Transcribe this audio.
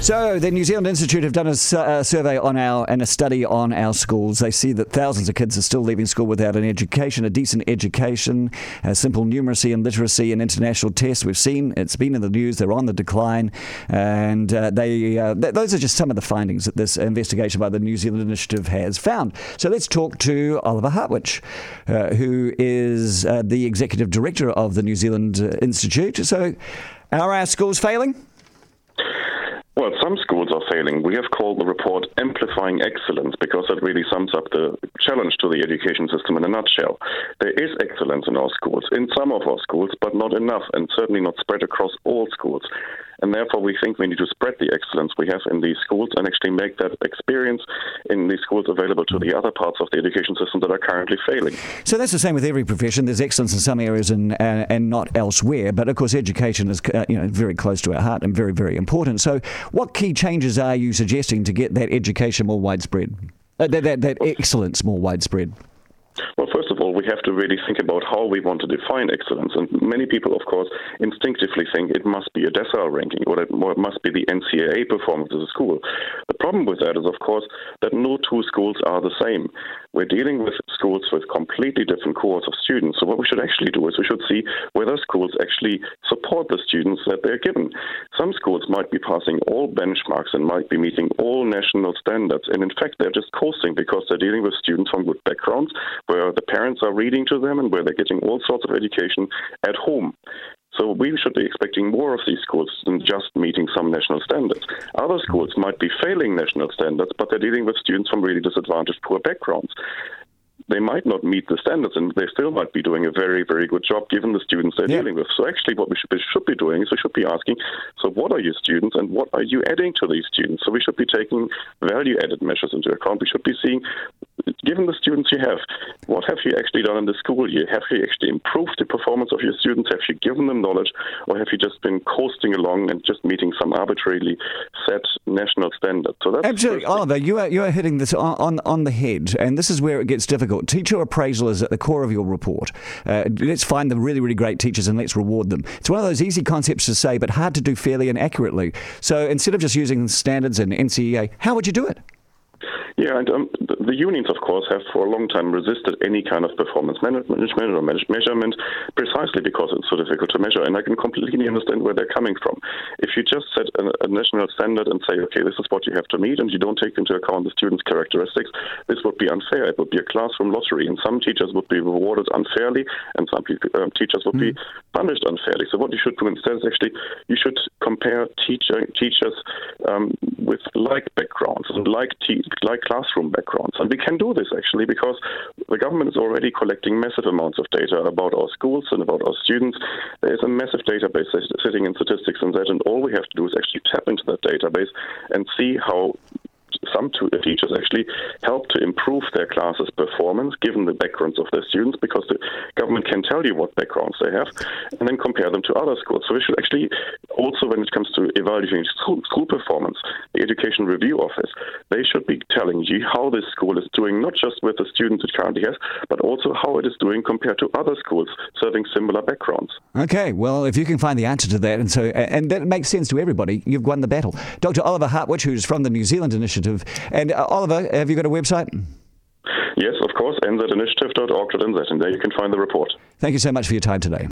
So the New Zealand Institute have done a survey on and a study on our schools. They see that thousands of kids are still leaving school without an education, a decent education, simple numeracy and literacy and international tests. We've seen it's been in the news. They're on the decline, and those are just some of the findings that this investigation by the New Zealand Initiative has found. So let's talk to Oliver Hartwich, who is the executive director of the New Zealand Institute. So, are our schools failing? Well, some schools are failing. We have called the report Amplifying Excellence because it really sums up the challenge to the education system in a nutshell. There is excellence in our schools, in some of our schools, but not enough, and certainly not spread across all schools. And therefore, we think we need to spread the excellence we have in these schools and actually make that experience in these schools available to the other parts of the education system that are currently failing. So that's the same with every profession. There's excellence in some areas and not elsewhere. But of course, education is very close to our heart and very, very important. So what key changes are you suggesting to get that education more widespread, that excellence more widespread? Well, first of all, we have to really think about how we want to define excellence. And many people, of course, instinctively think it must be a decile ranking or it must be the NCAA performance of the school. The problem with that is, of course, that no two schools are the same. We're dealing with schools with completely different cohorts of students. So what we should actually do is we should see whether schools actually support the students that they're given. Some schools might be passing all benchmarks and might be meeting all national standards. And in fact, they're just coasting because they're dealing with students from good backgrounds, where the parents are reading to them and where they're getting all sorts of education at home. So we should be expecting more of these schools than just meeting some national standards. Other schools might be failing national standards, but they're dealing with students from really disadvantaged, poor backgrounds. They might not meet the standards, and they still might be doing a very, very good job given the students they're dealing with. So actually what we should be doing is we should be asking, so what are your students and what are you adding to these students? So we should be taking value-added measures into account. We should be seeing, given the students you have, what have you actually done in the school year? Have you actually improved the performance of your students? Have you given them knowledge? Or have you just been coasting along and just meeting some arbitrarily set national standard? So that's absolutely, Oliver, you are hitting this on the head, and this is where it gets difficult. Teacher appraisal is at the core of your report. Let's find the really, really great teachers and let's reward them. It's one of those easy concepts to say, but hard to do fairly and accurately. So instead of just using standards and NCEA, how would you do it? Yeah, and the unions, of course, have for a long time resisted any kind of performance management or measurement precisely because it's so difficult to measure. And I can completely understand where they're coming from. If you just set a national standard and say, okay, this is what you have to meet, and you don't take into account the students' characteristics, this would be unfair. It would be a classroom lottery, and some teachers would be rewarded unfairly, and some teachers would be punished unfairly. So what you should do instead is actually you should compare teachers with like backgrounds and like classroom backgrounds. And we can do this actually because the government is already collecting massive amounts of data about our schools and about our students. There is a massive database sitting in statistics on that, and all we have to do is actually tap into that database and see how some teachers actually help to improve their classes' performance given the backgrounds of their students, because the government can tell you what backgrounds they have and then compare them to other schools. So we should actually also, when it comes to evaluating school performance, the Education Review Office, they should be telling you how this school is doing, not just with the students it currently has, but also how it is doing compared to other schools serving similar backgrounds. Okay, well, if you can find the answer to that, and that makes sense to everybody, you've won the battle. Dr. Oliver Hartwich, who's from the New Zealand Initiative. And Oliver, have you got a website? Yes, of course, nzinitiative.org.nz, and there you can find the report. Thank you so much for your time today.